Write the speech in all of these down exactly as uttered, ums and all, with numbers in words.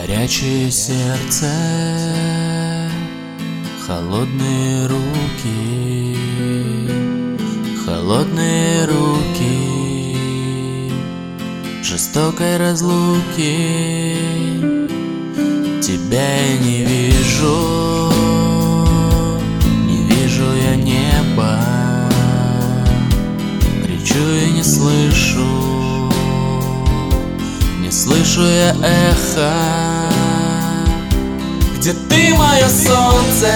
Горячее сердце, холодные руки, холодные руки жестокой разлуки. Тебя я не вижу, не вижу я неба, кричу и не слышу, не слышу я эхо. Где ты, мое солнце?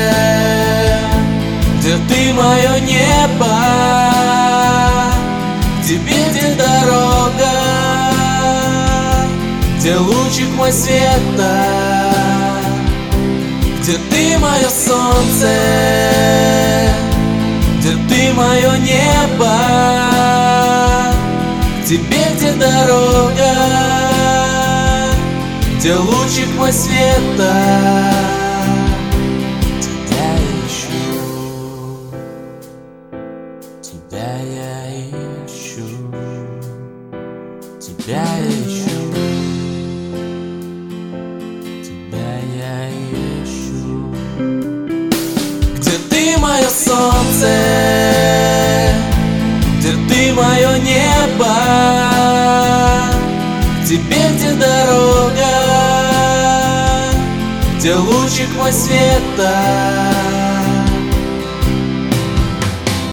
Где ты, мое небо? Где где дорога? Где лучик мой света? Где ты, мое солнце? Где ты, мое небо? Где где дорога? Где лучик мой света? Тебя ищу, тебя я ищу, тебя ищу, тебя я ищу. Где ты, мое солнце? Где ты, мое небо? Где где дорога? Где лучик мой света?